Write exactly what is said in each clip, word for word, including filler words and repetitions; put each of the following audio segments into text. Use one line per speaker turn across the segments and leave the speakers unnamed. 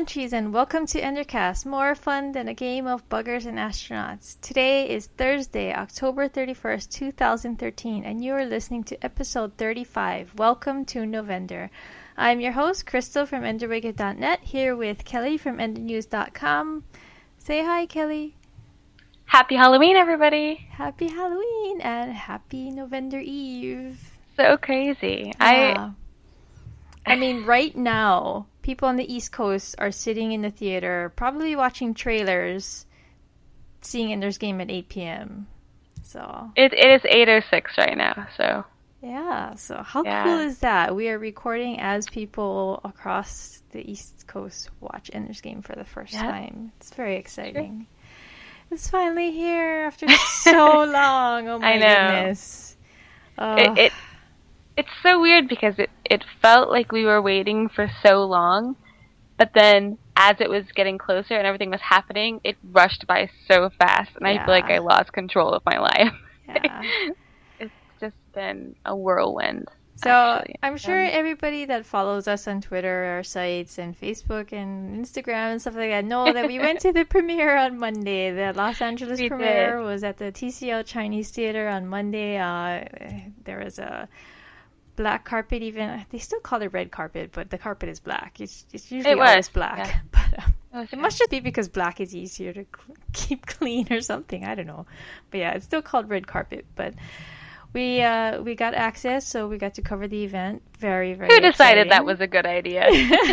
Munchies, and welcome to Endercast, more fun than a game of buggers and astronauts. Today is Thursday, October thirty-first, twenty thirteen, and you are listening to episode thirty-five. Welcome to November. I'm your host, Crystal from Enderwicket dot net, here with Kelly from Ender News dot com. Say hi, Kelly.
Happy Halloween, everybody.
Happy Halloween, and happy November Eve.
So crazy.
Yeah. I I mean, right now, people on the East Coast are sitting in the theater, probably watching trailers, seeing Ender's Game at eight p.m. So
it it is eight oh six right now, so
yeah. So how
yeah.
cool is that? We are recording as people across the East Coast watch Ender's Game for the first
yep.
time. It's very exciting. Sure. It's finally here after so long. Oh my
I know.
goodness. Oh.
It, it it's so weird because it it felt like we were waiting for so long, but then as it was getting closer and everything was happening, it rushed by so fast, and
yeah.
I feel like I lost control of my life.
Yeah.
It's just been a whirlwind.
So
actually.
I'm sure
um,
everybody that follows us on Twitter, our sites, and Facebook and Instagram and stuff like that know that we went to the premiere on Monday. The Los Angeles
we
premiere
did.
was at the T C L Chinese Theater on Monday. Uh, there was a black carpet even. They still call it red carpet, but the carpet is black. It's, it's usually
it was.
always black.
Yeah.
But um,
it,
it must just be because black is easier to cl- keep clean or something. I don't know. But yeah, it's still called red carpet. But we uh, we got access, so we got to cover the event. Very, very
Who decided
exciting.
that was a good idea?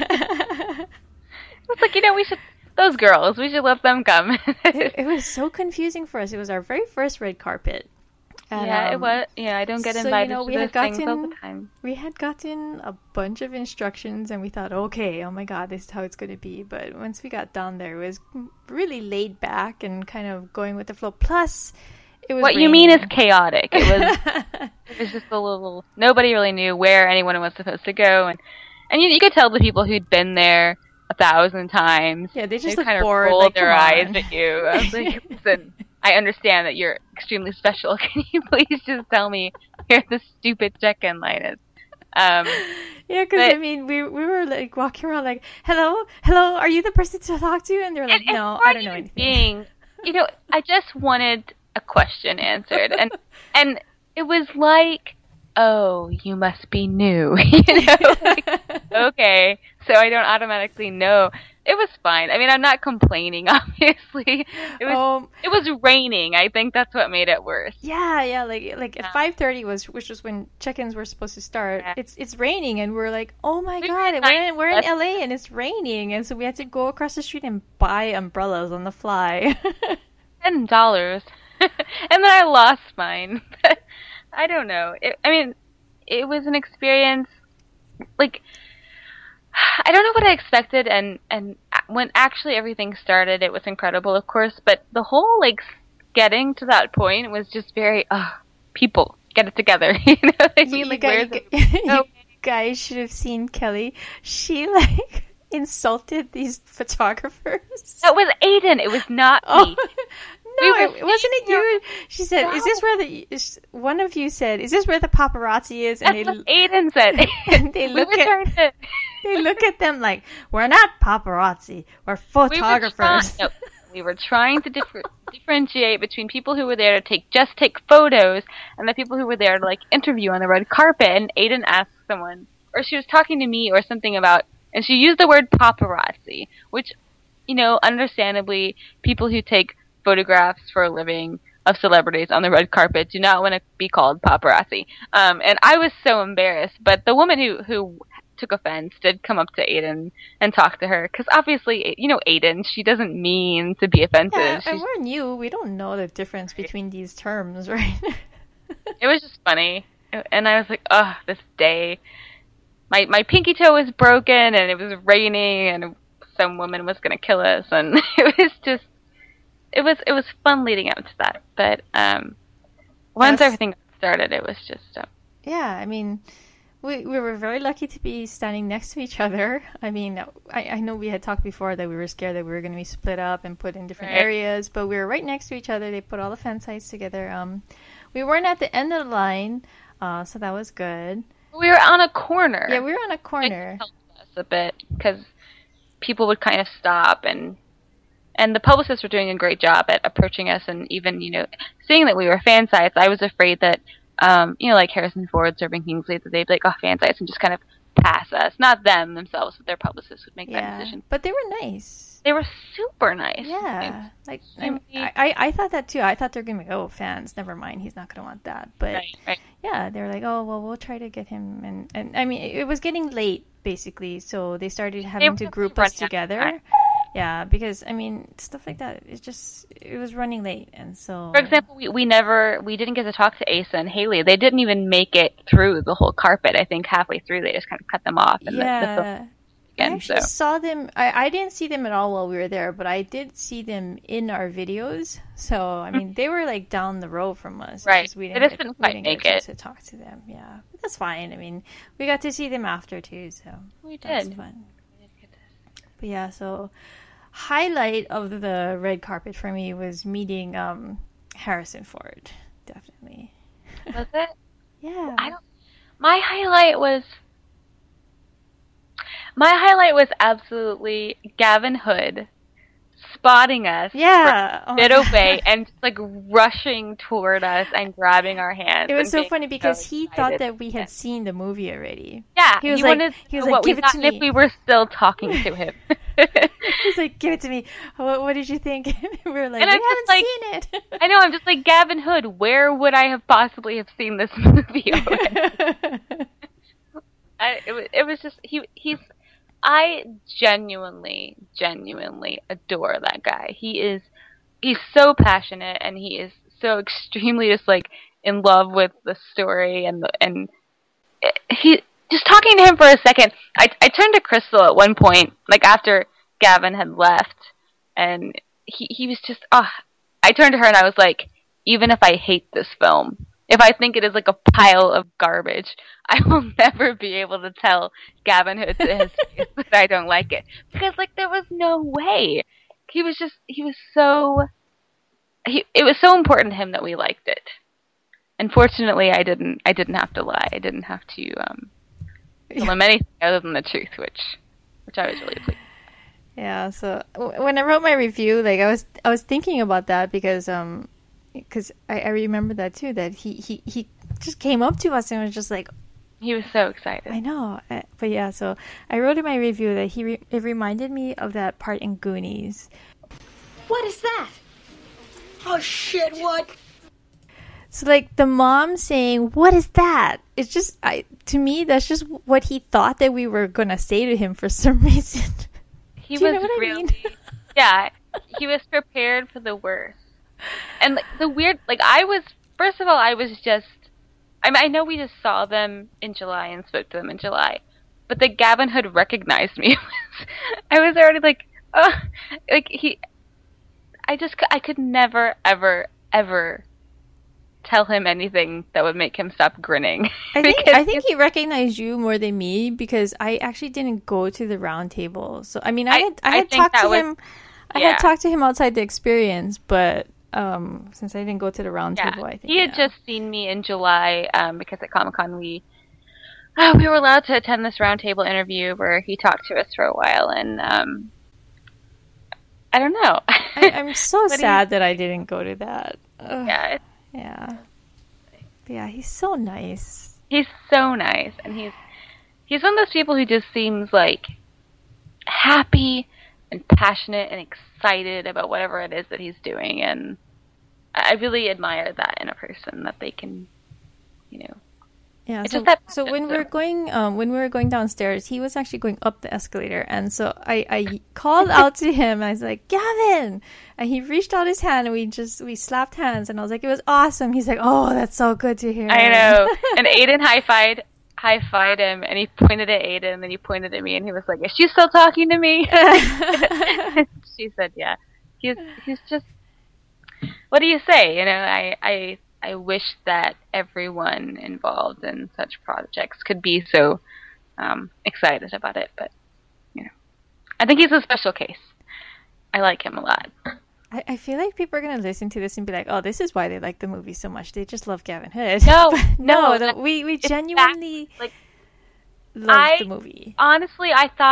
It was like, you know, we should, those girls, we should let them come.
it, it was so confusing for us. It was our very first red carpet. And,
yeah,
um,
it was. Yeah, I don't get
so,
invited
you know,
to
we
those
had
things
gotten,
all the time.
We had gotten a bunch of instructions, and we thought, okay, oh my god, this is how it's going to be. But once we got down there, it was really laid back and kind of going with the flow. Plus, it was
What
raining.
you mean is chaotic. It was it was just a little... Nobody really knew where anyone was supposed to go. And, and you, you could tell the people who'd been there a thousand times.
Yeah, they just
they
looked
kind
bored,
of rolled
like,
their
come
eyes
on.
at you. I was like, listen, I understand that you're extremely special. Can you please just tell me where the stupid check-in line is? Um,
yeah, because, I mean, we we were, like, walking around like, hello, hello, are you the person to talk to? And they're like,
and,
no,
and
I don't know anything.
Being, you know, I just wanted a question answered. And and it was like, oh, you must be new. You know, like, okay, so I don't automatically know. It was fine. I mean, I'm not complaining, obviously. It was
Um,
it was raining. I think that's what made it worse.
Yeah, yeah, like like
Yeah.
at five thirty was which was when check-ins were supposed to start.
Yeah.
It's it's raining, and we're like, oh my
We
god,
were
we're in, we're in
nice.
L A and it's raining, and so we had to go across the street and buy umbrellas on the fly.
Ten dollars, and then I lost mine. I don't know. It, I mean, it was an experience. Like, I don't know what I expected, and and when actually everything started, it was incredible, of course. But the whole like getting to that point was just very, uh, people get it together. You know what I mean?
you,
Like,
guys,
where's
you
it? No.
guys should have seen Kelly. She like insulted these photographers.
That was Aiden. It was not
Oh.
me.
No,
We were
it, wasn't it you? She said,
No.
"Is this where the?" is- One of you said, "Is this where the paparazzi is?" And
That's
they
what Aiden said.
and they
we
look
were
at
trying to.
they look at them like, "We're not paparazzi. We're photographers."
We were, try- no, we were trying to differ- differentiate between people who were there to take just take photos and the people who were there to like interview on the red carpet. And Aiden asked someone, or she was talking to me or something about, and she used the word paparazzi, which, you know, understandably, people who take photographs for a living of celebrities on the red carpet do not want to be called paparazzi. Um, and I was so embarrassed, but the woman who, who took offense did come up to Aiden and talk to her, because obviously, you know, Aiden, she doesn't mean to be offensive.
Yeah, and
She's,
we're new. We don't know the difference between these terms, right?
it was just funny. And I was like, oh, this day. My, my pinky toe was broken, and it was raining, and some woman was going to kill us, and it was just, It was it was fun leading up to that, but um, once
Yes.
everything started, it was just uh,
Yeah, I mean, we we were very lucky to be standing next to each other. I mean, I, I know we had talked before that we were scared that we were going to be split up and put in different
Right.
areas, but we were right next to each other. They put all the fan sites together. Um, we weren't at the end of the line, uh, so that was good.
we were on a corner.
Yeah, we were on a
Which
corner.
helped us a bit because people would kind of stop, and and the publicists were doing a great job at approaching us, and even, you know, seeing that we were fan sites. I was afraid that, um, you know, like Harrison Ford serving Kingsley, that they'd be like, oh, fan sites, and just kind of pass us. Not them themselves, but their publicists would make
yeah.
that decision.
But they were nice.
They were super nice.
Yeah. Like, I, I, I thought that too. I thought they were going to be, oh, fans, never mind. He's not going to want that. But
right, right.
yeah, they were like, oh, well, we'll try to get him. And, and I mean, it was getting late, basically. So they started having to group us together. Yeah, because, I mean, stuff like that, it just, it was running late, and so...
For example, we, we never, we didn't get to talk to Asa and Haley. They didn't even make it through the whole carpet. I think halfway through, they just kind of cut them off. And
yeah.
the, the film again,
I actually
so.
saw them, I, I didn't see them at all while we were there, but I did see them in our videos. So, I mean, they were, like, down the road from us.
Right.
We
they
didn't
just
get,
didn't quite
we didn't
make
get
it.
to talk to them, yeah. But that's fine. I mean, we got to see them after, too, so...
We did.
That's fun. But yeah, so... highlight of the red carpet for me was meeting um, Harrison Ford. Definitely.
Was it?
Yeah.
I don't. My highlight was. My highlight was absolutely Gavin Hood spotting us.
Yeah.
A bit away and just, like, rushing toward us and grabbing our hands.
It was so funny because
so
he thought that we had seen the movie already.
Yeah.
He was
he
like,
wanted
he was
to know
like,
what
give
we
it to
thought
me.
if we were still talking to him.
He's like, give it to me. What, what did you think? we were like,
and
we
I'm
haven't
just like,
seen it.
I know, I'm just like, Gavin Hood, where would I have possibly have seen this movie already? I, it, was, it was just, he he's, I genuinely, genuinely adore that guy. He is, he's so passionate, and he is so extremely just, like, in love with the story, and the, and he, just talking to him for a second, I, I turned to Crystal at one point, like, after Gavin had left, and he, he was just, oh, I turned to her and I was like, even if I hate this film, if I think it is like a pile of garbage, I will never be able to tell Gavin Hood to his face that I don't like it. Because, like, there was no way. He was just, he was so, he, it was so important to him that we liked it. And fortunately, I didn't, I didn't have to lie. I didn't have to, um, tell him anything other than the truth, which, which I was really pleased.
Yeah, so w- when I wrote my review, like, I was, I was thinking about that because, um, because I, I remember that too, that he, he, he just came up to us and was just like...
He was so excited.
I know. But yeah, so I wrote in my review that he re- it reminded me of that part in Goonies.
What is that? Oh, shit, what?
So, like, the mom saying, what is that? It's just, I to me, that's just what he thought that we were going to say to him for some reason.
He
Do you
was
know what
really...
I mean?
Yeah, he was prepared for the worst. And, like, the weird, like, I was, first of all, I was just, I mean, I know we just saw them in July and spoke to them in July, but that Gavin Hood recognized me, I was already like, oh, like, he, I just, I could never, ever, ever tell him anything that would make him stop grinning.
I think, I think he recognized you more than me, because I actually didn't go to the round table. So, I mean, I had, I, I had talked to was, him, I yeah. had talked to him outside the experience, but... Um, since I didn't go to the round
yeah.
table, I think
he had
yeah.
just seen me in July, um, because at Comic Con we uh, we were allowed to attend this round table interview where he talked to us for a while, and um, I don't know.
I, I'm so sad that I didn't go to that. Ugh.
Yeah,
yeah, but yeah. He's so nice.
He's so nice, and he's he's one of those people who just seems like happy and passionate and excited about whatever it is that he's doing, and I really admire that in a person, that they can, you know.
Yeah.
It's
so,
just that
so when we were going, um, when we were going downstairs, he was actually going up the escalator, and so I, I called out to him. I was like, Gavin, and he reached out his hand, and we just we slapped hands, and I was like, it was awesome. He's like, oh, that's so good to hear.
I know. And Aiden high-fived. high-fived him, and he pointed at Aiden, and then he pointed at me, and he was like, is she still talking to me? She said, yeah. He's he's just, what do you say? You know, I, I, I wish that everyone involved in such projects could be so um, excited about it, but, you know. I think he's a special case. I like him a lot.
I, I feel like people are going to listen to this and be like, oh, this is why they like the movie so much. They just love Gavin Hood.
No,
no,
no.
the, we, we genuinely
like,
love
I,
the movie.
Honestly, I thought,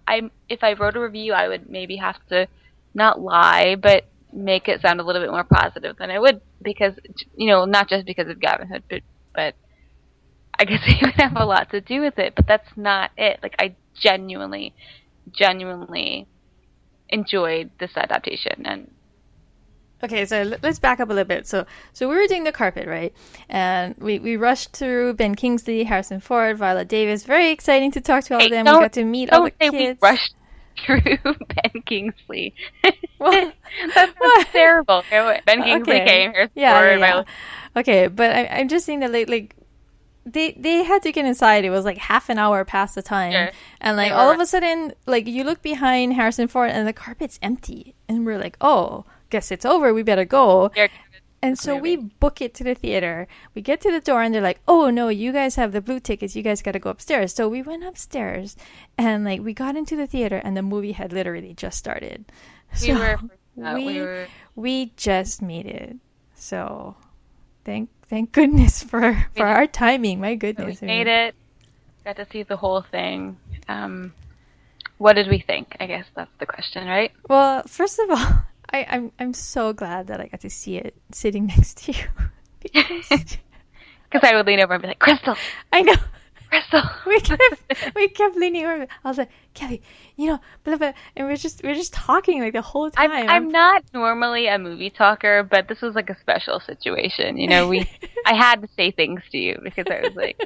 I if I wrote a review, I would maybe have to not lie, but make it sound a little bit more positive than I would, because, you know, not just because of Gavin Hood, but but I guess it would have a lot to do with it. But that's not it. Like, I genuinely, genuinely enjoyed this adaptation. And
okay, so l- let's back up a little bit. So, so we were doing the carpet, right? And we, we rushed through Ben Kingsley, Harrison Ford, Viola Davis. Very exciting to talk to all
hey,
of them. We got to meet all the
say
kids.
We rushed through Ben Kingsley.
Well,
that's, that's terrible. Ben Kingsley
okay.
came. Harrison
yeah,
Ford,
yeah, yeah.
Viola.
Okay, but I, I'm just saying that like, like they they had to get inside. It was like half an hour past the time,
Sure.
and like
They
all
were-
of a sudden, like you look behind Harrison Ford and the carpet's empty, and we're like, oh, guess it's over. We better go.
They're-
And so
movie.
we book it to the theater. We get to the door and they're like, oh no, you guys have the blue tickets. You guys got to go upstairs. So we went upstairs and like we got into the theater and the movie had literally just started.
We
So
were, uh,
we,
we were
we just made it. So thank thank goodness for, for our timing. My
we
goodness.
made it. Got to see the whole thing. Um, what did we think? I guess that's the question, right?
Well, first of all, I, I'm I'm so glad that I got to see it sitting next to you. Because
Because I would lean over and be like, Crystal,
I know.
Crystal.
we kept we kept leaning over. I was like, Kelly, you know, blah blah, and we're just we're just talking like the whole time.
I'm, I'm not normally a movie talker, but this was like a special situation. You know, we I had to say things to you because I was like,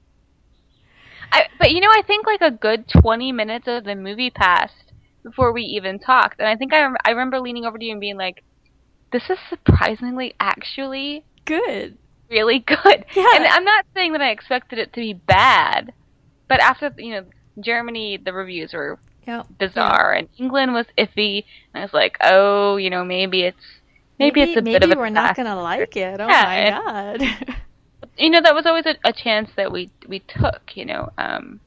I. But you know, I think like a good twenty minutes of the movie passed before we even talked, and I think I rem- I remember leaning over to you and being like, "This is surprisingly actually
good.
really good."
Yeah.
And I'm not saying that I expected it to be bad, but after, you know, Germany, the reviews were
Yeah.
bizarre, and England was iffy, and I was like, oh, you know, maybe it's maybe, it's a
maybe
bit of a
we're not
disaster.
gonna like it. Oh
Yeah,
my
and-
god.
You know, that was always a, a chance that we we took, you know. Um,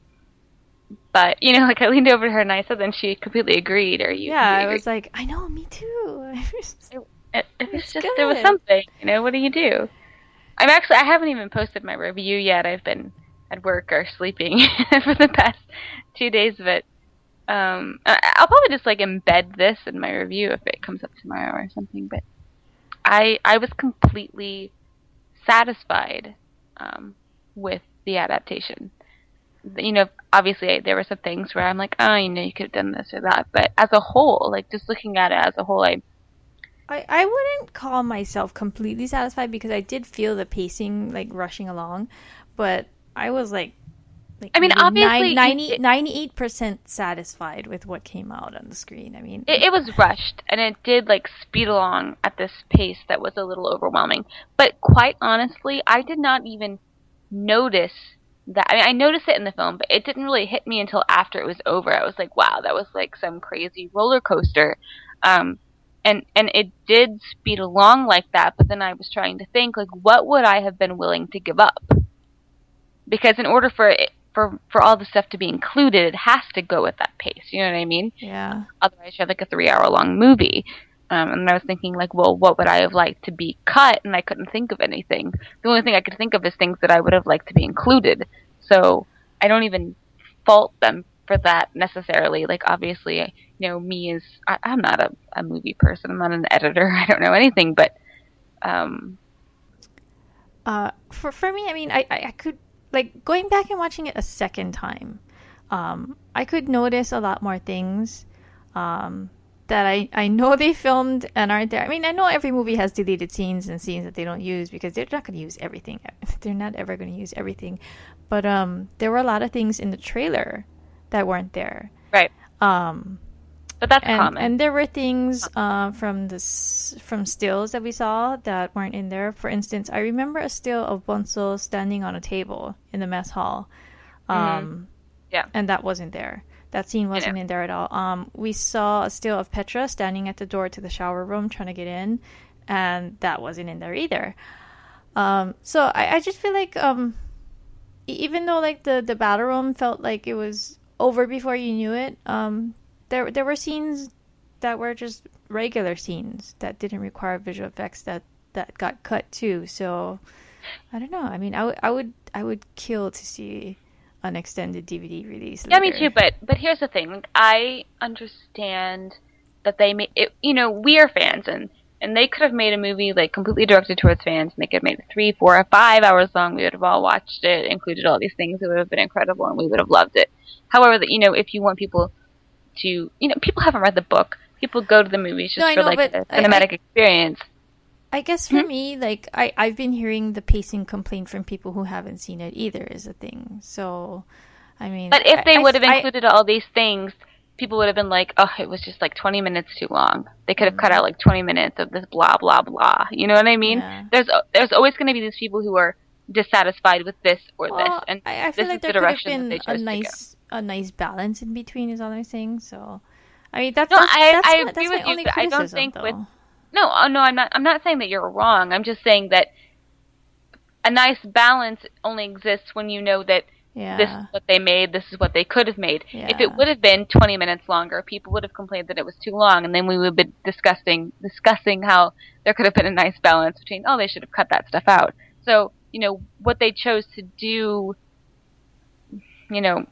but you know, like I leaned over to her and I said, and she completely agreed. Or you?
yeah,
you
I was
agreed.
like, I know, me too.
It, it was
it's
just there was
good.
something, you know. What do you do? I'm actually I haven't even posted my review yet. I've been at work or sleeping for the past two days, but um, I- I'll probably just like embed this in my review if it comes up tomorrow or something. But I I was completely satisfied um, with the adaptation. You know, obviously there were some things where I'm like, oh, you know, you could have done this or that, but as a whole, like just looking at it as a whole, I
I, I wouldn't call myself completely satisfied because I did feel the pacing like rushing along, but I was like, like
I mean,
maybe
obviously,
nine-
it-
ninety, ninety-eight percent satisfied with what came out on the screen. I mean,
It, it was rushed, and it did like speed along at this pace that was a little overwhelming. But quite honestly, I did not even notice that. I mean, I noticed it in the film, but it didn't really hit me until after it was over. I was like, wow, that was like some crazy roller coaster. Um, and and it did speed along like that. But then I was trying to think, like, what would I have been willing to give up? Because in order for it, for for all the stuff to be included, it has to go at that pace. You know what I mean?
yeah.
Otherwise, you have like a three-hour-long movie. Um, and I was thinking, like, well, what would I have liked to be cut? And I couldn't think of anything. The only thing I could think of is things that I would have liked to be included. So I don't even fault them for that necessarily. Like, obviously, you know, me is I, I'm not a, a movie person. I'm not an editor. I don't know anything. But um,
Uh, for for me, I mean, I, I, I could like going back and watching it a second time. Um, I could notice a lot more things um, that I, I know they filmed and aren't there. I mean, I know every movie has deleted scenes and scenes that they don't use because they're not going to use everything. They're not ever going to use everything. But um, there were a lot of things in the trailer that weren't there.
right.
Um,
But that's
and,
common.
and there were things uh, from this from stills that we saw that weren't in there. For instance, I remember a still of Bonzo standing on a table in the mess hall, um,
Mm-hmm. Yeah.
and that wasn't there. That scene wasn't
know.
in there at all. Um, we saw a still of Petra standing at the door to the shower room trying to get in, and that wasn't in there either. Um, so I, I just feel like um, e- even though like the the battle room felt like it was over before you knew it, um, there there were scenes that were just regular scenes that didn't require visual effects that, that got cut too. So I don't know. I mean, I would I would I would kill to see an extended D V D release.
Yeah,
later.
me too. But but here's the thing: like, I understand that they made it. You know, we are fans, and and they could have made a movie like completely directed towards fans, and they could have made it three, four, or five hours long. We would have all watched it, included all these things. It would have been incredible, and we would have loved it. However, that you know, if you want people to, you know, people haven't read the book. People go to the movies just
No, I
for
know,
like
but
a
I-
cinematic
I-
experience.
I guess for me, like I I've been hearing the pacing complaint from people who haven't seen it either is a thing. So, I mean,
But if they
I-
would have
I-
included all these things, people would have been like, oh, it was just like twenty minutes too long. They could have cut out like twenty minutes of this blah, blah, blah. You know what I mean?
Yeah.
There's there's always going to be these people who are dissatisfied with this or
Well,
this. And
I, I
this
feel
is
like
the
there could have
direction that they
been
chose
a
to go.
nice a nice balance in between. Is all I'm saying. So, I mean, that's
No,
that's,
I-
that's
I
my,
agree
that's my
with you,
only
but I don't
criticism,
think
though.
with- No, oh, no, I'm not. I'm not saying that you're wrong. I'm just saying that a nice balance only exists when you know that
Yeah.
this is what they made, this is what they could have made. If
Yeah.
it would have been twenty minutes longer, people would have complained that it was too long, and then we would have been discussing discussing how there could have been a nice balance between, oh, they should have cut that stuff out. So, you know, what they chose to do, you know,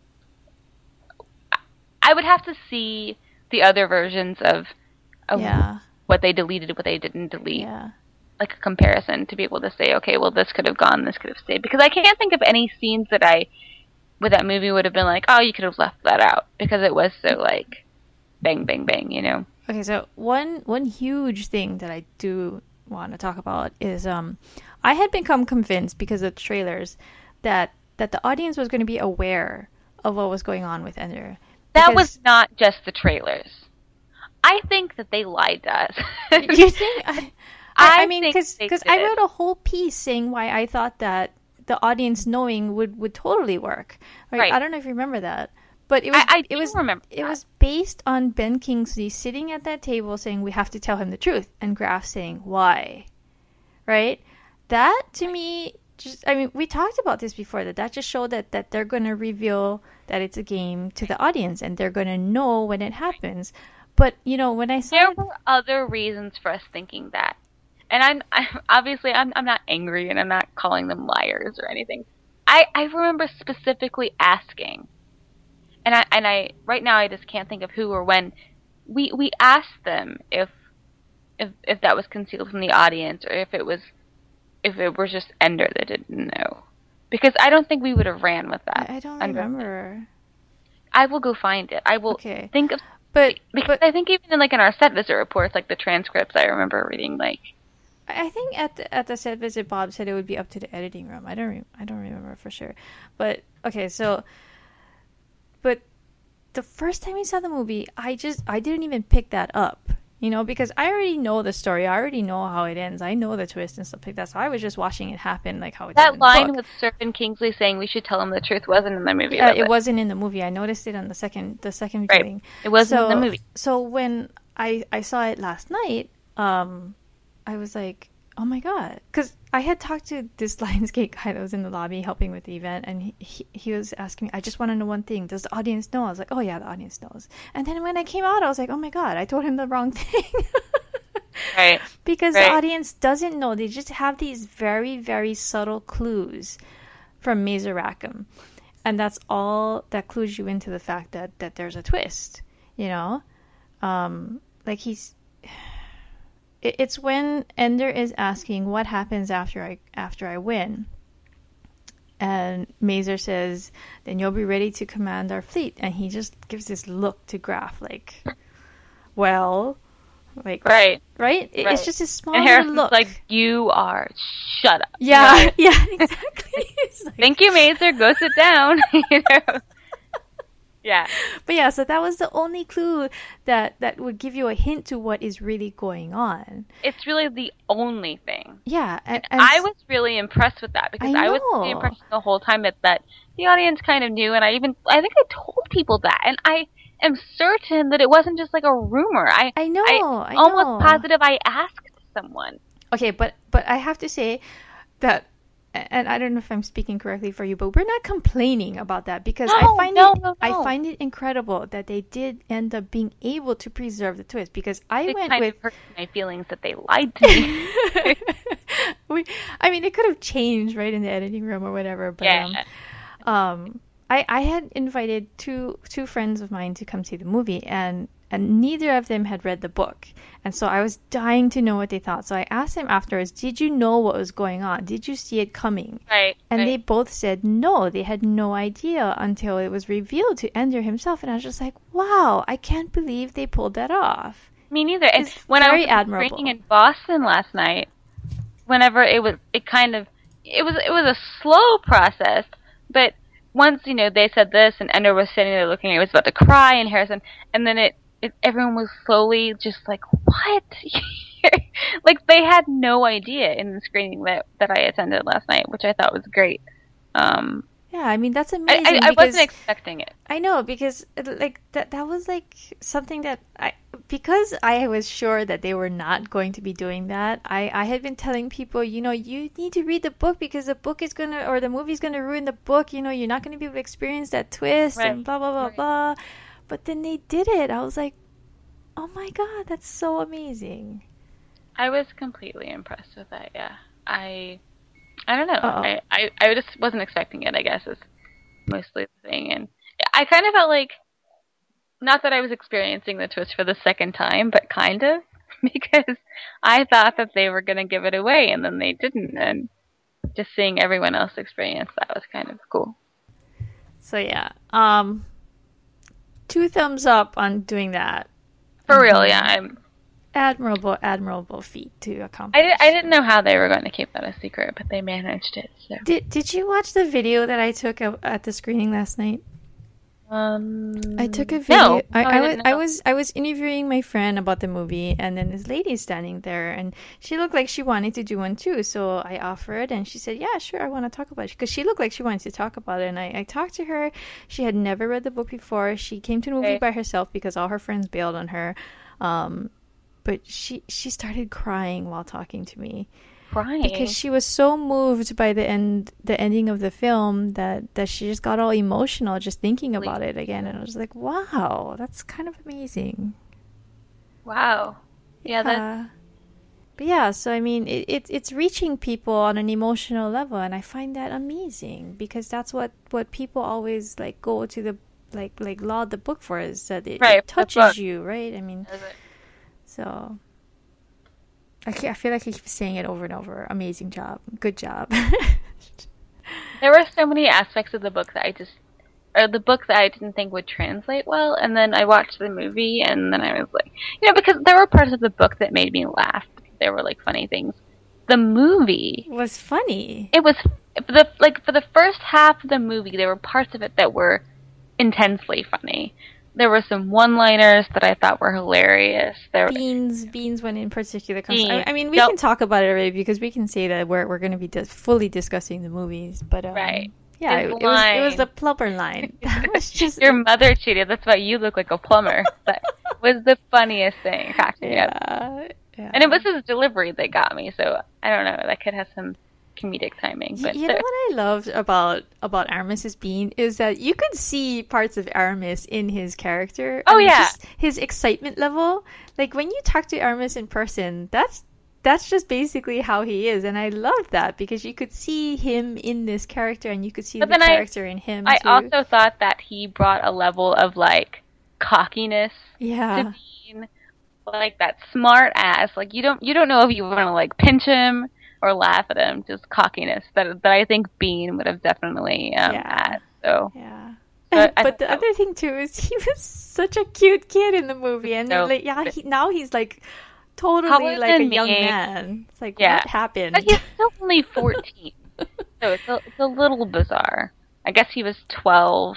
I would have to see the other versions of, of
Yeah.
what they deleted, what they didn't delete.
Yeah.
Like a comparison to be able to say, okay, well, this could have gone, this could have stayed. Because I can't think of any scenes that I, with that movie, would have been like, oh, you could have left that out. Because it was so, like, bang, bang, bang, you know?
Okay, so one one huge thing that I do want to talk about is um, I had become convinced because of the trailers that that the audience was going to be aware of what was going on with Ender.
That
Because-
was not just the trailers. I think that they lied to us.
You think? I, I, I
I
mean,
think
because
they
I
did.
wrote a whole piece saying why I thought that the audience knowing would, would totally work. Right?
Right.
I don't know if you remember that, but it was
I, I
it
do
was
remember
it
that.
was based on Ben Kingsley sitting at that table saying we have to tell him the truth, and Graf saying why, right? That to me, just I mean, we talked about this before. That that just showed that that they're going to reveal that it's a game to the audience, and they're going to know when it happens. But you know, when I saw
There
it,
were other reasons for us thinking that. And I'm, I'm obviously I'm I'm not angry and I'm not calling them liars or anything. I, I remember specifically asking, and I and I right now I just can't think of who or when. We we asked them if if if that was concealed from the audience or if it was if it was just Ender that didn't know, because I don't think we would have ran with that.
I, I don't
under-
remember.
I will go find it. I will
Okay.
think of
But
because
but
I think even in, like in our set visit reports, like the transcripts, I remember reading like.
I think at the, at the set visit, Bob said it would be up to the editing room. I don't re- I don't remember for sure, but okay. So, but the first time we saw the movie, I just I didn't even pick that up, you know, because I already know the story. I already know how it ends. I know the twist and stuff like that. So I was just watching it happen, like how it did
That
in the
line
book.
with Sir Ben Kingsley saying we should tell him the truth wasn't in the movie.
Uh,
was
it
it?
wasn't in the movie. I noticed it on the second the second
Right.
viewing.
It wasn't
so,
in the movie.
So when I I saw it last night, um, I was like, oh my god, because I had talked to this Lionsgate guy that was in the lobby helping with the event, and he he, he was asking me, I just want to know one thing: does the audience know? I was like, oh yeah, the audience knows. And then when I came out, I was like, oh my god, I told him the wrong thing.
Right.
Because
Right.
the audience doesn't know. They just have these very, very subtle clues from Mazer Rackham. And that's all that clues you into the fact that, that there's a twist, you know? Um, like he's... It, it's when Ender is asking what happens after I after I win. And Mazer says, then you'll be ready to command our fleet. And he just gives this look to Graf like, well... Like
Right.
right? It-
Right.
It's just a small
And
little
Harrison's
look.
like, you are, shut up.
yeah,
You know,
yeah, exactly. It's like-
Thank you, Mazer. Go sit down. You know? Yeah.
But yeah, so that was the only clue that that would give you a hint to what is really going on.
It's really the only thing.
Yeah, and, and
I was really impressed with that because
I
I, was
know.
the impression the whole time that, that the audience kind of knew, and I even, I think I told people that, and I am certain that it wasn't just like a rumor. I,
I know, I,
I
know.
almost positive I asked someone.
Okay, but but I have to say that, and I don't know if I'm speaking correctly for you, but we're not complaining about that because I
No,
find
no,
it
no,
I
no.
find it incredible that they did end up being able to preserve the twist because I
It
went
kind
with
of hurt my feelings that they lied to me.
we, I mean, it could have changed right in the editing room or whatever, but
Yeah.
um, um, I I had invited two two friends of mine to come see the movie, and and neither of them had read the book, and so I was dying to know what they thought. So I asked them afterwards, "Did you know what was going on? Did you see it coming?"
Right.
And
right.
they both said no, they had no idea until it was revealed to Ender himself, and I was just like, "Wow, I can't believe they pulled that off."
Me neither. And
It's
when I
very
was
admirable.
training in Boston last night, whenever it was, it kind of, it was, it was a slow process. But once you know they said this, and Ender was sitting there looking, he was about to cry, and Harrison, and then it, it everyone was slowly just like, what? Like they had no idea in the screening that that I attended last night, which I thought was great. Um,
Yeah, I mean that's
I,
amazing.
I, I
because
wasn't expecting it.
I know because it- like that that was like something that I because I was sure that they were not going to be doing that. I I had been telling people, you know, you need to read the book because the book is gonna or the movie's gonna ruin the book. You know, you're not gonna be able to experience that twist
Right.
and blah blah blah
Right.
blah. But then they did it. I was like, oh my god, that's so amazing.
I was completely impressed with that. Yeah, I, I don't know.
Uh-oh.
I, I, I just wasn't expecting it. I guess is mostly the thing, and I kind of felt like, not that I was experiencing the twist for the second time, but kind of because I thought that they were gonna give it away, and then they didn't, and just seeing everyone else experience that was kind of cool.
So yeah, um, two thumbs up on doing that.
For real, yeah. I'm.
Admirable, admirable feat to accomplish.
I, did, I didn't know how they were going to keep that a secret, but they managed it. So.
Did Did you watch the video that I took at at the screening last night?
Um,
I took a video.
No,
I,
no,
I, was
didn't
I
know.
was I was interviewing my friend about the movie, and then this lady standing there, and she looked like she wanted to do one too. So I offered, and she said, "Yeah, sure, I want to talk about it," because she looked like she wanted to talk about it. And I, I talked to her. She had never read the book before. She came to the movie
Okay.
by herself because all her friends bailed on her. Um, but she she started crying while talking to me.
Crying.
Because she was so moved by the end, the ending of the film that, that she just got all emotional just thinking about it again, and I was like, "Wow, that's kind of amazing."
Wow. Yeah, that
Uh, but yeah, so I mean, it, it it's reaching people on an emotional level, and I find that amazing because that's what, what people always like go to the like like laud the book for, is that it,
Right,
it
the
touches
book.
you, right? I mean,
does it.
so. I, ca- I feel like I keep saying it over and over. Amazing job. Good job.
There were so many aspects of the book that I just, or the book that I didn't think would translate well, and then I watched the movie, and then I was like, you know, because there were parts of the book that made me laugh. There were like funny things. The movie,
was funny.
it was for the like for the first half of the movie, there were parts of it that were intensely funny. There were some one-liners that I thought were hilarious. There,
Beans, Beans one in particular comes. I,
Beans.
I mean, we
Yep.
can talk about it already because we can say that we're we're going to be dis- fully discussing the movies. But um,
Right.
yeah,
His
it, it was it was
line.
the plumber line. That was just
your mother cheated. That's why you look like a plumber. That was the funniest thing. It cracked me up.
yeah, yeah.
And it was his delivery that got me, so I don't know. That could have some comedic timing.
Y-
But
you know
there-
what I loved about about Aramis's Bean is that you could see parts of Aramis in his character.
Oh,
and
yeah.
just his excitement level. Like when you talk to Aramis in person, that's that's just basically how he is, and I love that because you could see him in this character, and you could see
But
the
then I-
character in him
I
too.
also thought that he brought a level of like cockiness
yeah,
to Bean, like that smart ass. Like you don't you don't know if you want to like pinch him or laugh at him. Just cockiness that that I think Bean would have definitely um,
Yeah.
had. So
yeah.
But I
But the
don't know.
other thing too is he was such a cute kid in the movie, and
So
like yeah, he, now he's like totally
Taller
like a
than
young
me.
man. It's like
Yeah.
what happened?
But he's still only fourteen, so it's a, it's a little bizarre. I guess he was twelve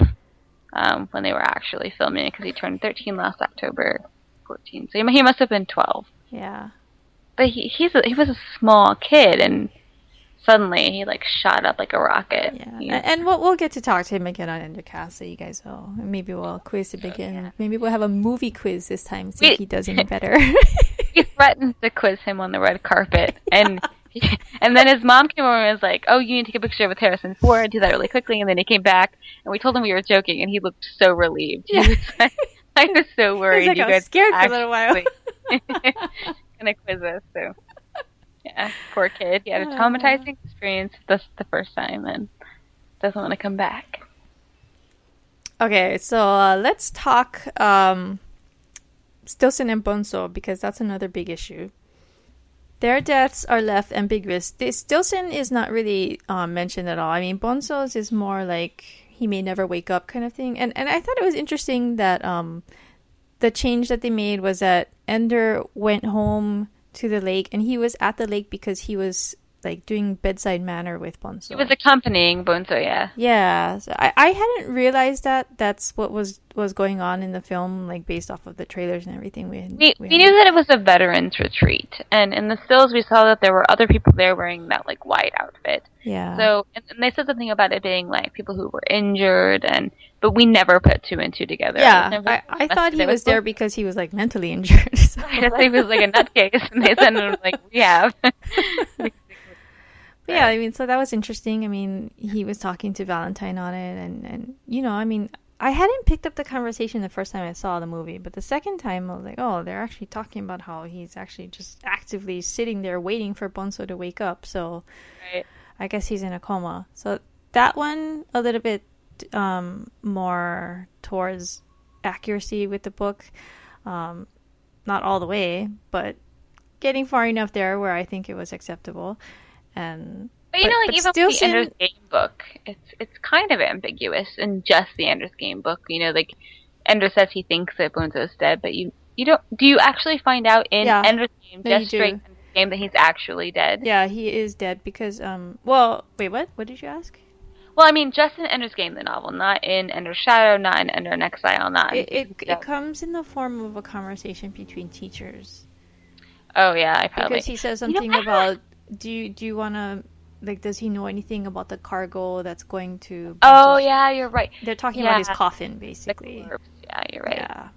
um, when they were actually filming it because he turned thirteen last October, fourteen. So he, he must have been twelve.
yeah.
But he he's a, he was a small kid, and suddenly he like shot up like a rocket.
Yeah,
He-
and, and we'll we'll get to talk to him again on Endercast, so you guys will. Maybe we'll quiz him again.
yeah.
Maybe we'll have a movie quiz this time, see
We-
if he does any better.
he threatened to quiz him on the red carpet, and and then his mom came over and was like, "Oh, you need to take a picture with Harrison Ford. Do that really quickly." And then he came back, and we told him we were joking, and he looked so relieved. He
Yeah.
was like, I was so worried.
like,
you
I was
guys
scared for a little while.
actually gonna quiz us. So yeah, poor kid. He had a
Uh.
traumatizing experience this the first time, and doesn't want to come back.
Okay, so uh, let's talk um, Stillson and Bonzo, because that's another big issue. Their deaths are left ambiguous. The, Stillson is not really um, mentioned at all. I mean, Bonzo's is more like he may never wake up kind of thing. And and I thought it was interesting that um, the change that they made was that Ender went home to the lake, and he was at the lake because he was like doing bedside manner with Bonzo.
He was accompanying Bonzo, yeah.
Yeah, so I, I hadn't realized that that's what was, was going on in the film, like based off of the trailers and everything. We had,
we,
we,
we knew that it was a veterans retreat, and in the stills we saw that there were other people there wearing that like white outfit.
Yeah.
So and, and they said something about it being like people who were injured, and but we never put two and two together.
Yeah,
never,
I, I thought he was there because he was like mentally injured. So.
I thought he was like a nutcase, and they sent him like rehab.
Yeah, I mean, so that was interesting. I mean, he was talking to Valentine on it, and, and you know, I mean, I hadn't picked up the conversation the first time I saw the movie, but the second time I was like, oh, they're actually talking about how he's actually just actively sitting there waiting for Bonzo to wake up, so
right.
I guess he's in a coma. So that one, a little bit um, more towards accuracy with the book. Um, not all the way, but getting far enough there where I think it was acceptable. And,
but you
but,
know, like even with the
seem...
Ender's Game book, it's it's kind of ambiguous in just the Ender's Game book. You know, like Ender says he thinks that Bonzo is dead, but you you don't. Do you actually find out in
yeah,
Ender's Game,
no,
just straight Ender's Game, that he's actually dead?
Yeah, he is dead because um. Well, wait, what? What did you ask?
Well, I mean, just in Ender's Game, the novel, not in Ender's Shadow, not in Ender in Exile, not.
It it, it comes in the form of a conversation between teachers.
Oh yeah, I probably.
Because he says something you know, about. Do you do you want to? Like, does he know anything about the cargo that's going to...
Oh, yeah, you're right.
They're talking
yeah.
about his coffin, basically.
Yeah, you're right.
Yeah.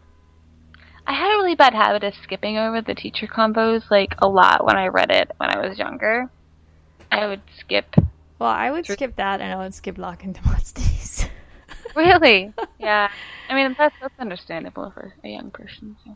I had a really bad habit of skipping over the teacher combos, like, a lot when I read it when I was younger. I would skip...
Well, I would skip that, and I would skip Locke and Demosthenes.
Really? Yeah. I mean, that's, that's understandable for a young person, so...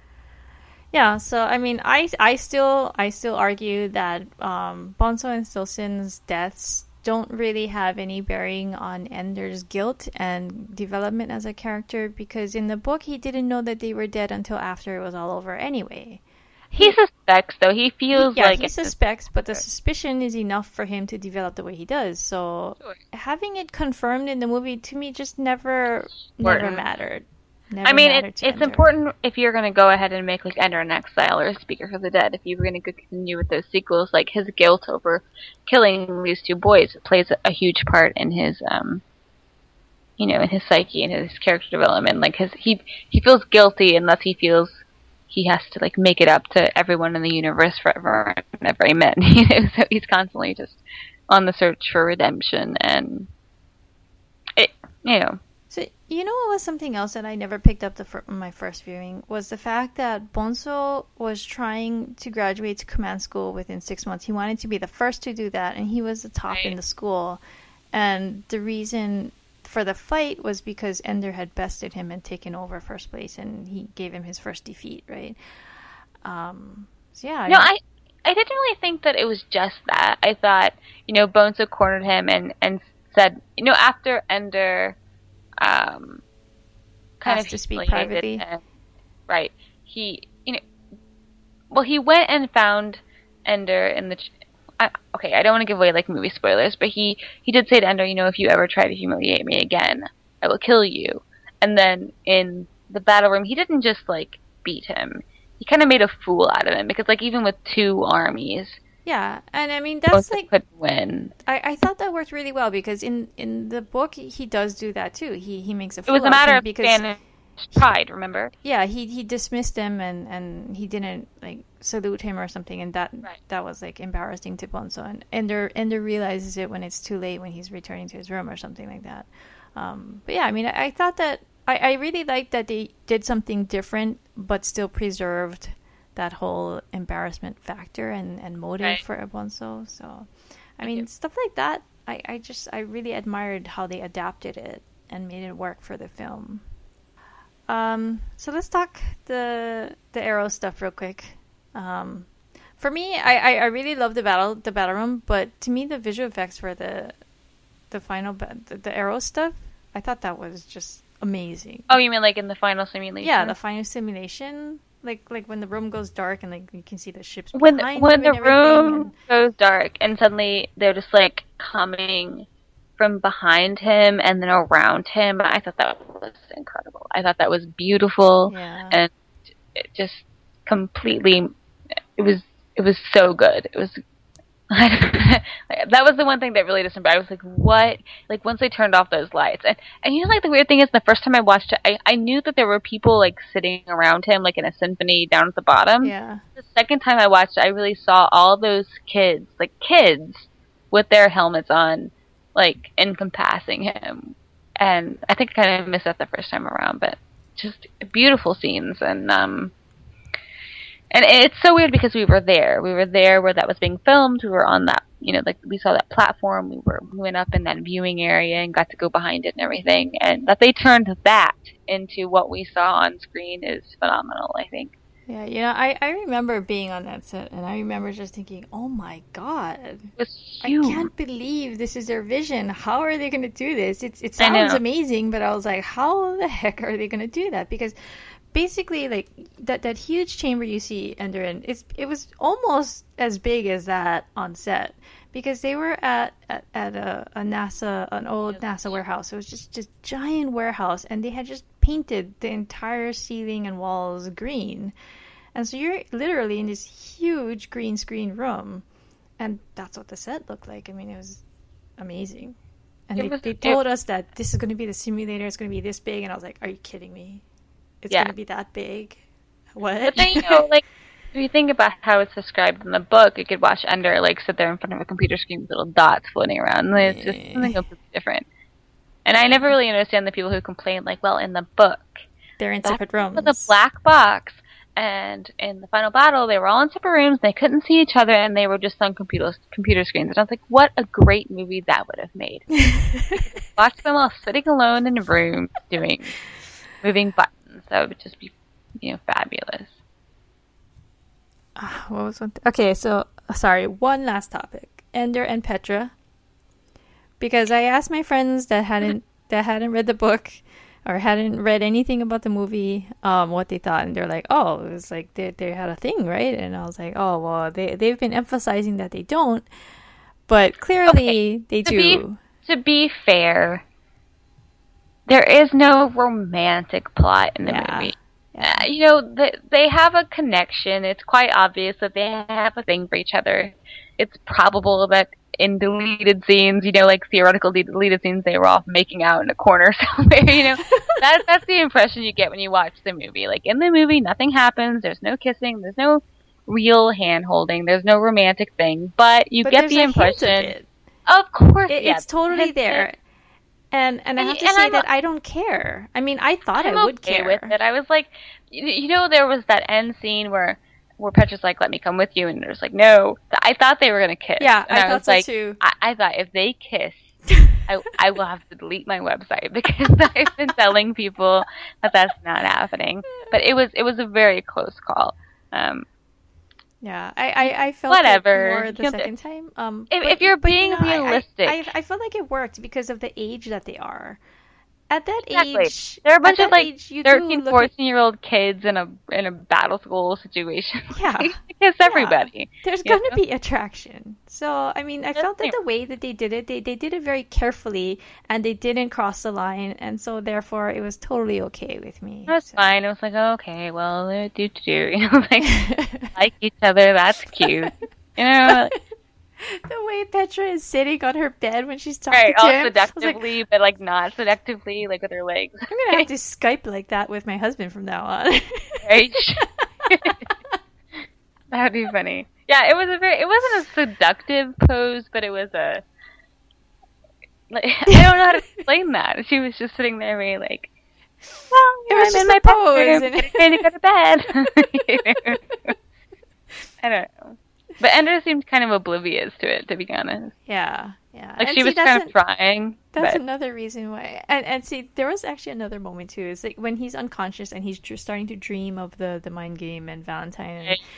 Yeah, so I mean, I, I still I still argue that um, Bonzo and Stillson's deaths don't really have any bearing on Ender's guilt and development as a character, because in the book he didn't know that they were dead until after it was all over anyway.
He suspects, though. He feels
yeah,
like...
he suspects, but the suspicion is enough for him to develop the way he does. So
sure. Having
having it confirmed in the movie, to me, just never never mattered. Never
I mean, it, it's
Ender.
important if you're going to go ahead and make, like, Ender in Exile or Speaker for the Dead. If you were going to continue with those sequels, like, his guilt over killing these two boys plays a huge part in his, um, you know, in his psyche and his character development. Like, his he he feels guilty unless he feels he has to, like, make it up to everyone in the universe forever and ever amen. You know, so he's constantly just on the search for redemption, and it, you know.
So, you know what was something else that I never picked up the fir- my first viewing was the fact that Bonzo was trying to graduate to command school within six months. He wanted to be the first to do that, and he was the top
right.
in the school. And the reason for the fight was because Ender had bested him and taken over first place, and he gave him his first defeat, right? Um, so yeah. I
no,
mean,
I I didn't really think that it was just that. I thought, you know, Bonzo cornered him and, and said, you know, after Ender... Um, kind
Asked
of
to speak privately.
Him, right. He, you know, well, he went and found Ender in the. Ch- I, okay, I don't want to give away like movie spoilers, but he he did say to Ender, you know, if you ever try to humiliate me again, I will kill you. And then in the battle room, he didn't just like beat him. He kind of made a fool out of him because, like, even with two armies.
Yeah, and I mean that's
Bonzo
like
could win.
I, I thought that worked really well because in, in the book he does do that too. He he makes a fool
It was a
out
matter
of him
of
because
Spanish pride, remember?
Yeah, he he dismissed him and, and he didn't like salute him or something, and that
right.
that was like embarrassing to Bonzo, and Ender Ender realizes it when it's too late, when he's returning to his room or something like that. Um, but yeah, I mean I, I thought that I, I really liked that they did something different but still preserved that whole embarrassment factor and, and motive
right.
for Bonzo. So, I mean, stuff like that, I, I just, I really admired how they adapted it and made it work for the film. Um, so let's talk the the Arrow stuff real quick. Um, for me, I, I, I really love the battle, the battle room, but to me, the visual effects for the the final ba- the, the arrow stuff. I thought that was just amazing.
Oh, you mean like in the final simulation?
Yeah, the final simulation. Like like when the room goes dark and like you can see the ships
when
behind
when
you
the
and
room
and...
goes dark and suddenly they're just like coming from behind him and then around him. I thought that was incredible. I thought that was beautiful.
Yeah.
And it just completely it was it was so good. It was that was the one thing that really disappointed. I was like, what? Like, once they turned off those lights. And, and you know, like, the weird thing is, the first time I watched it, I, I knew that there were people, like, sitting around him, like, in a symphony down at the bottom.
Yeah.
The second time I watched it, I really saw all those kids, like, kids, with their helmets on, like, encompassing him. And I think I kind of missed that the first time around, but just beautiful scenes. And, um... And it's so weird because we were there. We were there where that was being filmed. We were on that, you know, like we saw that platform. We were we went up in that viewing area and got to go behind it and everything. And that they turned that into what we saw on screen is phenomenal, I think.
Yeah, you know, I, I remember being on that set, and I remember just thinking, oh my god,
it was huge.
I can't believe this is their vision. How are they going to do this? It's it sounds amazing, but I was like, how the heck are they going to do that? Because basically, like that, that huge chamber you see Ender in, it's it was almost as big as that on set because they were at at, at a, a NASA, an old NASA warehouse. It was just just giant warehouse, and they had just painted the entire ceiling and walls green, and so you're literally in this huge green screen room, and that's what the set looked like. I mean, it was amazing, and they, was, they told it, us that this is going to be the simulator. It's going to be this big, and I was like, are you kidding me? It's yeah. going to be that big. What?
But then, you know, like, if you think about how it's described in the book, you could watch Ender, like, sit there in front of a computer screen with little dots floating around. And it's just something completely different. And I never really understand the people who complain, like, well, in the book,
they're in separate rooms.
With a black box. And in the final battle, they were all in separate rooms. They couldn't see each other, and they were just on computer computer screens. And I was like, what a great movie that would have made. Watch them all sitting alone in a room doing moving buttons. That would just be, you know, fabulous.
Uh, what was one? Th- okay, so sorry. One last topic: Ender and Petra. Because I asked my friends that hadn't that hadn't read the book or hadn't read anything about the movie, um, what they thought, and they're like, "Oh, it was like they they had a thing, right?" And I was like, "Oh, well, they they've been emphasizing that they don't, but clearly okay. they
to
do."
Be, to be fair. There is no romantic plot in the
yeah.
movie.
Yeah.
Uh, you know, they, they have a connection. It's quite obvious that they have a thing for each other. It's probable that in deleted scenes, you know, like theoretical de- deleted scenes, they were off making out in a corner somewhere, you know. that, that's the impression you get when you watch the movie. Like, in the movie, nothing happens. There's no kissing. There's no real hand-holding. There's no romantic thing. But you
but
get the impression... Of, it. of course,
it,
yeah.
It's totally there. And and I have to and say I'm, that I don't care. I mean, I thought
I'm
I would
okay
care.
with it. I was like, you, you know, there was that end scene where where Petra's like, "Let me come with you," and there's like, "No." I thought they were gonna kiss.
Yeah,
and
I,
I
thought
was
so
like,
too.
I, I thought if they kiss, I I will have to delete my website because I've been telling people that that's not happening. But it was it was a very close call. Um,
Yeah, I, I, I felt
Whatever.
it more the
You
second time. Um,
if,
but,
if you're
but,
being
you know,
realistic,
I, I, I felt like it worked because of the age that they are. At that
exactly.
age,
there are a bunch of like
age,
thirteen, fourteen year old kids in a in a battle school situation.
Yeah,
kiss everybody.
Yeah. There's going to be attraction. So I mean, I felt that the way that they did it, they they did it very carefully, and they didn't cross the line, and so therefore it was totally okay with me.
That's
so.
fine. It was like, okay, well, uh, do do, you know, like like each other. That's cute. You know.
The way Petra is sitting on her bed when she's talking
right,
to
all
him.
seductively, like, but like not seductively, like with her legs.
I'm gonna have to Skype like that with my husband from now on.
Right? That'd be funny. Yeah, it was a very. It wasn't a seductive pose, but it was a. Like, I don't know how to explain that. She was just sitting there, very like. Well, you know, I'm in my pose and ready to go to bed. I don't know. But Ender seemed kind of oblivious to it, to be honest.
Yeah, yeah.
Like,
and
she
see,
was kind of trying.
That's
but...
another reason why. And and see, there was actually another moment, too. It's like when he's unconscious and he's starting to dream of the, the mind game and Valentine. And,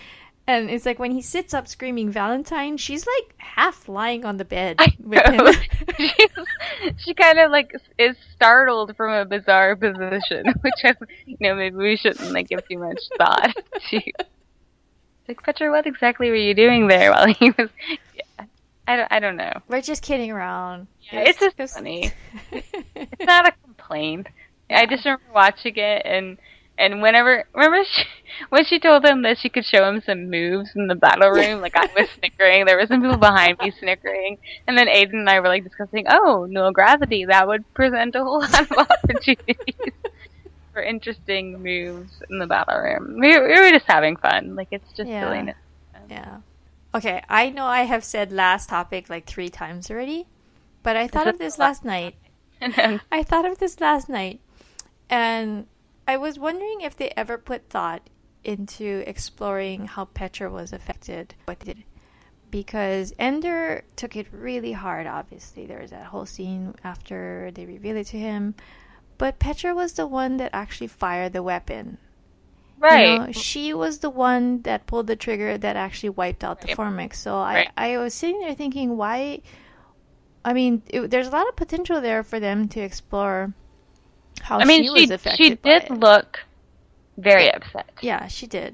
And it's like when he sits up screaming Valentine, she's like half lying on the bed
I
with
know.
him.
She's, she kind of like is startled from a bizarre position, which I, you know, maybe we shouldn't like give too much thought to. Like, Petra, what exactly were you doing there while he was? Yeah, I don't, I don't know.
We're just kidding around.
Yeah, it's, it's just funny. It's not a complaint. I just remember watching it and. And whenever, remember she, when she told him that she could show him some moves in the battle room, like I was snickering, there were some people behind me snickering, and then Aiden and I were like discussing, oh, no gravity, that would present a whole lot of opportunities for interesting moves in the battle room. We, we were just having fun, like it's just
Yeah.
silliness.
Yeah. Okay, I know I have said last topic like three times already, but I thought
Is
of
it
this
the
last night.
And then,
I thought of this last night, and I was wondering if they ever put thought into exploring how Petra was affected. What did? Because Ender took it really hard, obviously. There was that whole scene after they revealed it to him. But Petra was the one that actually fired the weapon.
right.
You know, she was the one that pulled the trigger that actually wiped out the
Right.
Formics. So
Right.
I, I was sitting there thinking, why? I mean, it, there's a lot of potential there for them to explore how
I mean,
she,
she,
was affected
she
by
did
it.
look very upset.
Yeah, she did.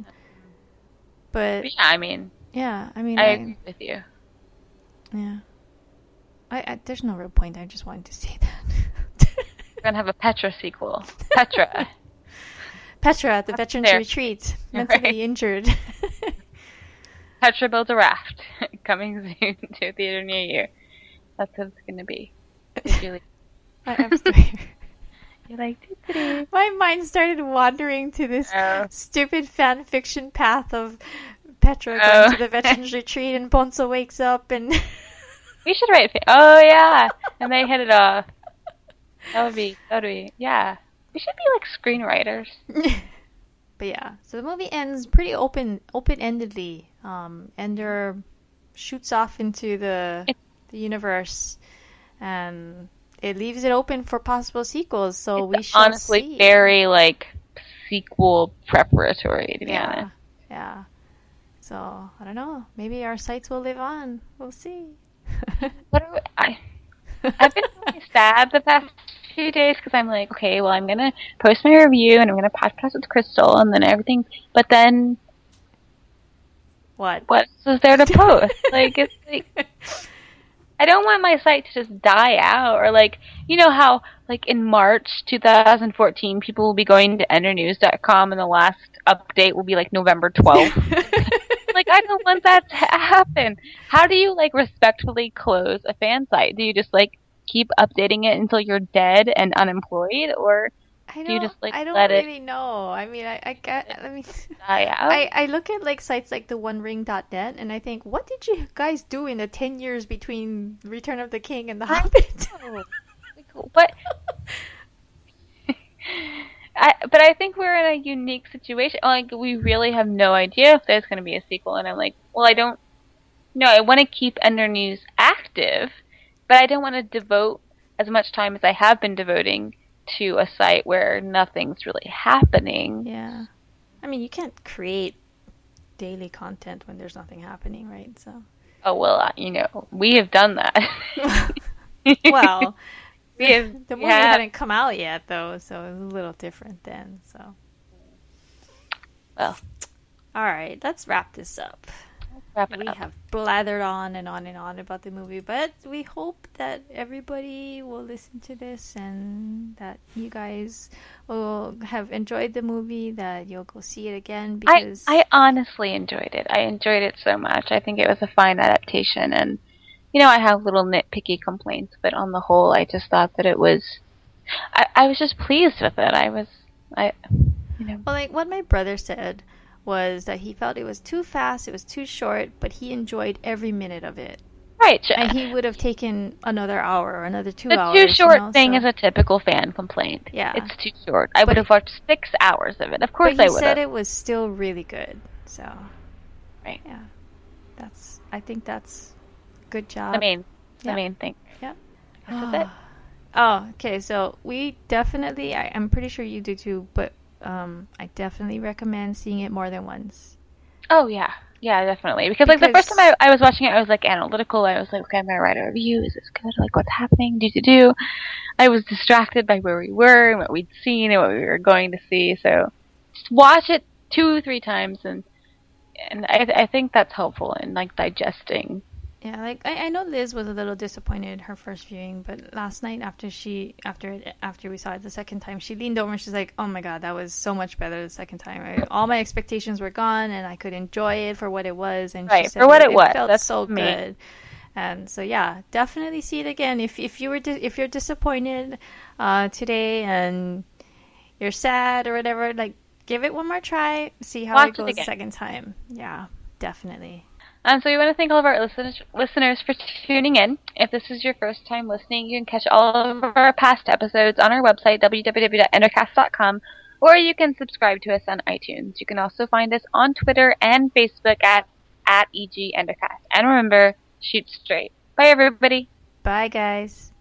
But
But yeah, I mean,
yeah, I mean,
I
I,
agree with you.
yeah, I, I there's no real point. I just wanted to say that.
We're gonna have a Petra sequel. Petra.
Petra at the Veterans
there.
Retreat, mentally
Right.
injured.
Petra builds a raft. Coming soon to a theater near you. That's what it's gonna be. Did you like,
I, I'm sorry.
you're like, doo-doo-doo.
My mind started wandering to this
Oh.
stupid fan fiction path of Petra
Oh.
going to the Veterans Retreat and Bonzo wakes up and
We should write. Fa- oh yeah, and they hit it off. That would be. That would be. Yeah. We should be like screenwriters.
But yeah, so the movie ends pretty open, open-endedly. Um, Ender shoots off into the
It's-
the universe, and it leaves it open for possible sequels. So we
It's
shall
honestly
see.
very like sequel preparatory, to be
yeah,
honest.
yeah. So I don't know. Maybe our sites will live on. We'll see.
What are we, I? I've been really sad the past few days because I'm like, okay, well, I'm gonna post my review and I'm gonna podcast with Crystal and then everything, but then
What?
what else is there to post? Like, it's like. I don't want my site to just die out, or like, you know how, like in March twenty fourteen, people will be going to endernews dot com and the last update will be like November twelfth. Like, I don't want that to happen. How do you like respectfully close a fan site? Do you just like keep updating it until you're dead and unemployed, or
I
do you
don't.
just like
I don't
let it
really know. I mean, I. I get. I mean.
die out?
I, I look at like sites like the one ring dot net and I think, what did you guys do in the ten years between Return of the King and The Hobbit?
Like, what? I, but I think we're in a unique situation. Like, we really have no idea if there's going to be a sequel, and I'm like, well, I don't. No, I want to keep Ender News active, but I don't want to devote as much time as I have been devoting to a site where nothing's really happening.
Yeah. I mean, you can't create daily content when there's nothing happening, right? So.
Oh well, uh, you know, we have done that.
Well,
we have,
the
we
movie
have-
hadn't come out yet, though, so it was a little different then. So.
Well,
All right, let's wrap this up.
wrap it
We
up.
have blathered on and on and on about the movie, but we hope that everybody will listen to this and that you guys will have enjoyed the movie, that you'll go see it again
I,
because
I honestly enjoyed it. I enjoyed it so much. I think it was a fine adaptation, and you know, I have little nitpicky complaints, but on the whole, I just thought that it was. I, I was just pleased with it. I was, I, you know,
well, like what my brother said was that he felt it was too fast, it was too short, but he enjoyed every minute of it.
right.
And he would have taken another hour or another two
the
hours.
too short
you know,
thing
so-
is a typical fan complaint.
Yeah.
It's too short. I
But
would have watched six hours of it. Of course,
But he
I would
said
have.
it was still really good. So,
Right.
yeah, that's. I think that's good job.
The main, the
yeah.
main thing.
Yeah.
That's it.
Oh, okay. So we definitely. I, I'm pretty sure you do too, but um, I definitely recommend seeing it more than once.
Oh yeah, yeah, definitely. Because, like, the first time I, I was watching it, I was like analytical. I was like, okay, I'm gonna write a review. Is this good? Like, what's happening? Do do do. I was distracted by where we were and what we'd seen and what we were going to see. So just watch it two, three times, and and I I think that's helpful in like digesting.
Yeah, like I, I know Liz was a little disappointed in her first viewing, but last night after she after after we saw it the second time, she leaned over and she's like, "Oh my god, that was so much better the second time. I, all my expectations were gone, and I could enjoy it for what it was." And
right,
she said
for what it,
it
was.
felt
That's
so
me.
good. And so yeah, definitely see it again. If if you were di- if you're disappointed uh, today and you're sad or whatever, like give it one more try, see how
Watch
it goes
it
the second time. Yeah, definitely.
Um, so we want to thank all of our listeners, listeners for tuning in. If this is your first time listening, you can catch all of our past episodes on our website, w w w dot endercast dot com, or you can subscribe to us on iTunes. You can also find us on Twitter and Facebook at, at E G Endercast. And remember, shoot straight. Bye, everybody.
Bye, guys.